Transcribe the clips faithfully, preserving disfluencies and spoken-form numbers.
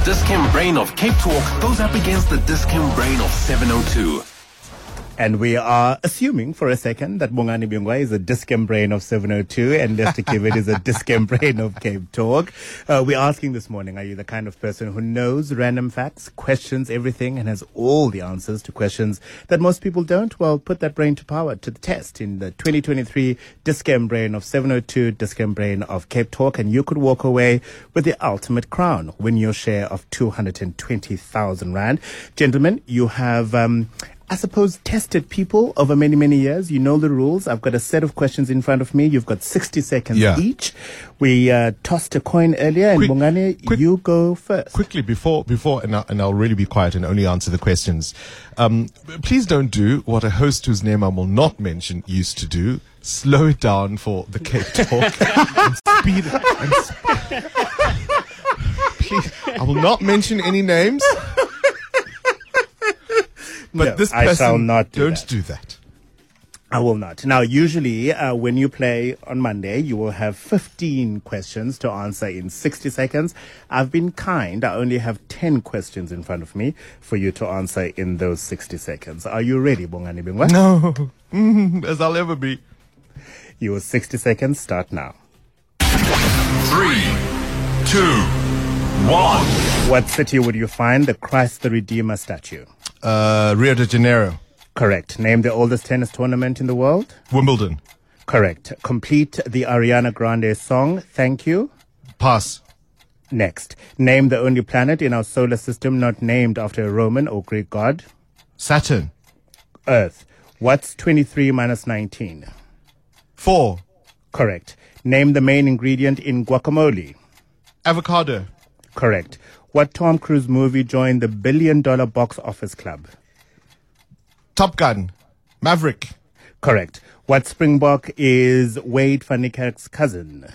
Dis-Chem brain of Cape Talk goes up against the Dis-Chem brain of seven oh two. And we are assuming for a second that Bongani Byungwa is a Dis-Chem brain of seven oh two and Lester Kivet is a Dis-Chem brain of Cape Talk. Uh, we're asking this morning, are you the kind of person who knows random facts, questions everything, and has all the answers to questions that most people don't? Well, put that brain to power, to the test in the twenty twenty-three Dis-Chem brain of seven oh two, Dis-Chem brain of Cape Talk, and you could walk away with the ultimate crown. Win your share of two hundred twenty thousand rand. Gentlemen, you have... Um, I suppose, tested people over many, many years. You know the rules. I've got a set of questions in front of me. You've got sixty seconds yeah. each. We uh, tossed a coin earlier, and quick, Bongani, quick, you go first. Quickly, before, before, and I'll, and I'll really be quiet and only answer the questions. Um, please don't do what a host whose name I will not mention used to do. Slow it down for the Cape Talk and speed it. And sp- please, I will not mention any names. But no, this person, I shall not do don't that. do that. I will not. Now, usually uh, when you play on Monday, you will have fifteen questions to answer in sixty seconds. I've been kind. I only have ten questions in front of me for you to answer in those sixty seconds. Are you ready, Bongani Byungwa? No, mm, as I'll ever be. Your sixty seconds start now. Three, two, one. What city would you find the Christ the Redeemer statue? Uh, Rio de Janeiro. Correct. Name the oldest tennis tournament in the world. Wimbledon. Correct. Complete the Ariana Grande song, Thank You. Pass. Next. Name the only planet in our solar system not named after a Roman or Greek god. Saturn. Earth. What's twenty-three minus nineteen? Four. Correct. Name the main ingredient in guacamole. Avocado. Correct. What Tom Cruise movie joined the billion dollar box office club? Top Gun. Maverick. Correct. What Springbok is Wade van Niekerk's cousin?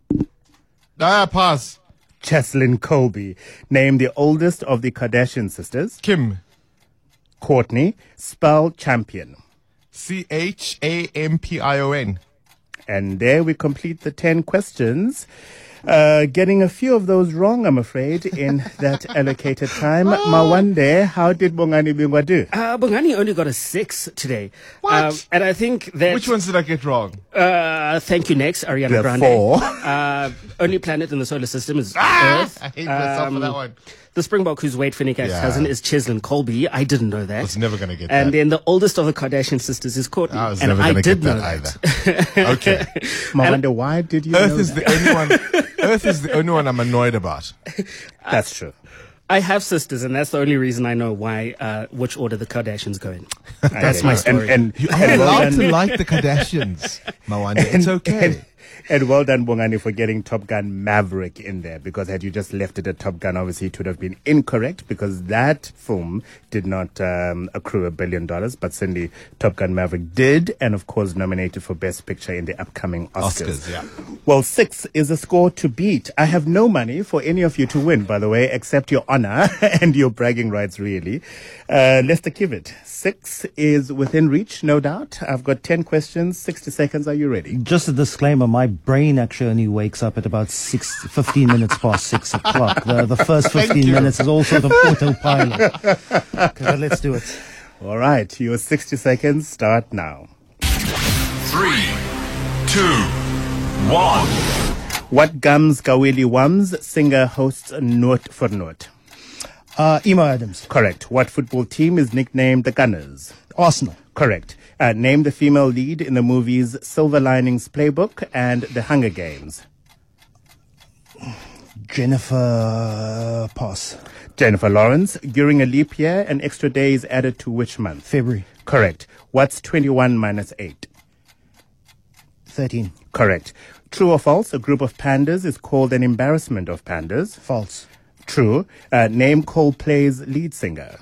Ah, pass. Cheslin Colby. Name the oldest of the Kardashian sisters. Kim. Courtney. Spell champion. C H A M P I O N. And there we complete the ten questions. Uh, getting a few of those wrong, I'm afraid, in that allocated time. Mawande, how did Bongani Byungwa do? Uh, Bongani only got a six today. What? Um, and I think that... Which ones did I get wrong? Uh, thank you, next, Ariana There are Grande. four. Uh, only planet in the solar system is Ah, Earth. I hate myself Um, for that one. The Springbok, who's Wade van Niekerk's Yeah. cousin, is Cheslin Colby. I didn't know that. I was never going to get And that. then the oldest of the Kardashian sisters is Courtney. I was and never I going to did get know that that. either. Okay. Mawande, why did you Earth know is that? the only one. Earth is the only one I'm annoyed about. That's true. I have sisters, and that's the only reason I know why, uh, which order the Kardashians go in. I That's get my you. story. And, and, You and are well allowed done- to like the Kardashians, Mawande. It's okay. And, and well done, Bongani, for getting Top Gun Maverick in there, because had you just left it at Top Gun, obviously it would have been incorrect, because that film did not um, accrue a billion dollars, but certainly Top Gun Maverick did, and of course nominated for Best Picture in the upcoming Oscars. Oscars, yeah. Well, six is a score to beat. I have no money for any of you to win, by the way, except your honor and your bragging rights, really. Uh, Lester Kivet, six is within reach, no doubt. I've got ten questions, sixty seconds. Are you ready? Just a disclaimer, my brain actually only wakes up at about six, fifteen minutes past six o'clock. The, the first fifteen you. minutes is all sort of autopilot. Okay, but let's do it. All right, your sixty seconds start now. Three, two, one. What gums Gawili Wams singer hosts Noot for Noot? Uh, Emo Adams. Correct. What football team is nicknamed the Gunners? Arsenal. Correct. Uh, name the female lead in the movies Silver Linings Playbook and The Hunger Games. Jennifer Pass. Jennifer Lawrence. During a leap year, an extra day is added to which month? February. Correct. What's twenty-one minus eight? thirteen. Correct. True or false? A group of pandas is called an embarrassment of pandas. False. True. Uh, name Coldplay's lead singer.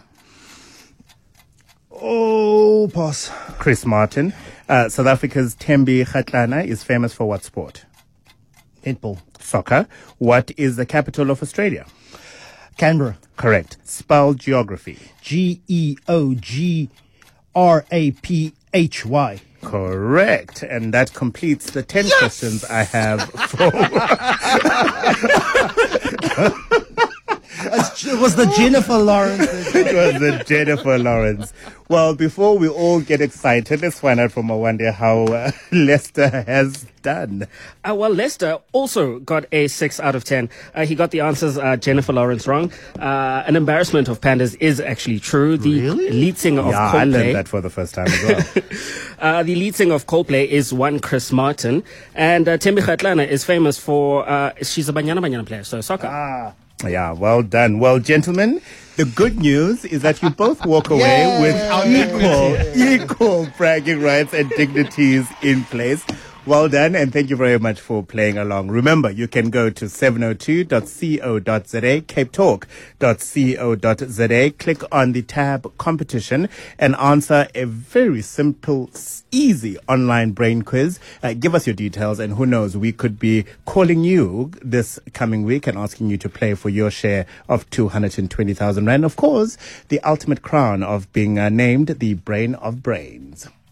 Oh, pass. Chris Martin. Uh, South Africa's Thembi Kgatlana is famous for what sport? Netball. Soccer. What is the capital of Australia? Canberra. Correct. Spell geography. G E O G R A P H Y. Correct. And that completes the ten yes! questions I have for... It's It was the Jennifer Lawrence. It was the Jennifer Lawrence. Well, before we all get excited, let's find out from Awande how uh, Lester has done. Uh, well, Lester also got a six out of ten. Uh, he got the answers uh, Jennifer Lawrence wrong. Uh, an embarrassment of pandas is actually true. The Really? lead singer of Yeah, Coldplay. I learned that for the first time as well. Uh, the lead singer of Coldplay is one Chris Martin, and uh, Tembi Kgatlana is famous for uh, she's a Banyana Banyana player, so soccer. Ah, yeah, well done. Well, gentlemen, the good news is that you both walk away with equal, equal bragging rights and dignities in place. Well done, and thank you very much for playing along. Remember, you can go to seven oh two dot co dot za, cape talk dot co dot za, click on the tab competition, and answer a very simple, easy online brain quiz. Uh, give us your details, and who knows, we could be calling you this coming week and asking you to play for your share of two hundred twenty thousand rand. Of course, the ultimate crown of being uh, named the Brain of Brains.